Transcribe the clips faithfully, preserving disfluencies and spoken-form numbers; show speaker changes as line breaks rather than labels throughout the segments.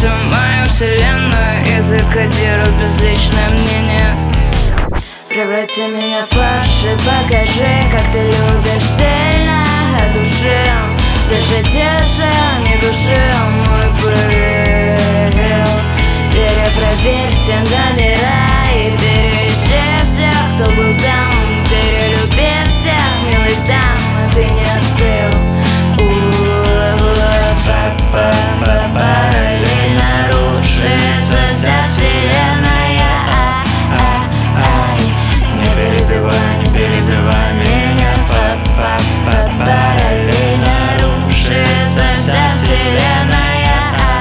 всю мою вселенную и закодируй безличное мнение. Преврати меня в фарш и покажи, как ты любишь сильно от души. Даже держи, не души мой пыл. Перепроверь все номера и переищи всех, кто был там. Перелюби всех милых дам, а ты не остыл. Параллельно рушится вся вселенная. Не перебивай, не перебивай меня. Параллельно рушится вся вселенная.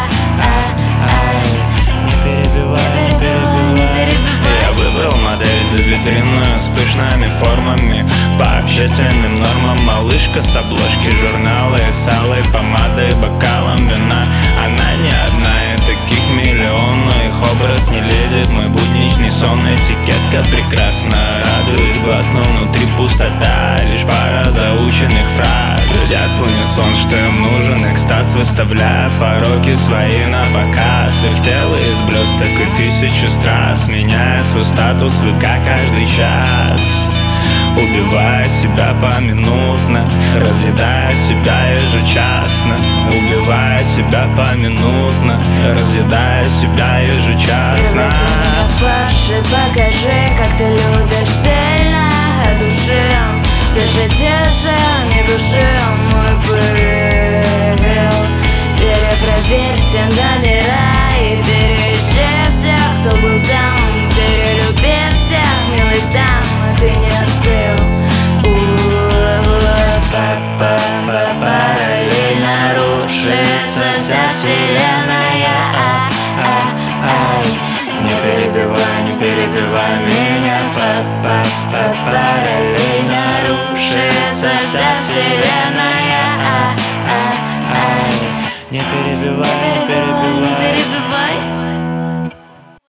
Не перебивай, не перебивай.
Я выбрал модель за витринную с пышными формами, по общественным нормам. Малышка с обложки журнала и с алой помадой, бокалом вина. Она не одна, и таких миллион, но их образ не лезет в мой будничный сон. Этикетка прекрасно радует глаз, но внутри пустота, лишь пара заученных фраз. Глядят в унисон, что им нужен экстаз, выставляя пороки свои на показ. Их тело из блесток и тысячи страз, меняя свой статус в ВК каждый час. Убивая себя поминутно, разъедая себя ежечасно. Убивая себя поминутно, разъедая себя ежечасно.
Преврати меня в фарш и покажи, как ты любишь сильно от души. Даже держи, не души мой пыл. Перепроверь все номера и переищи всех, кто был там. Перелюби всех милых дам, а ты не остыл. Параллельно рушится вся вселенная. Не перебивай, не перебивай меня. Параллельно рушится вся вселенная.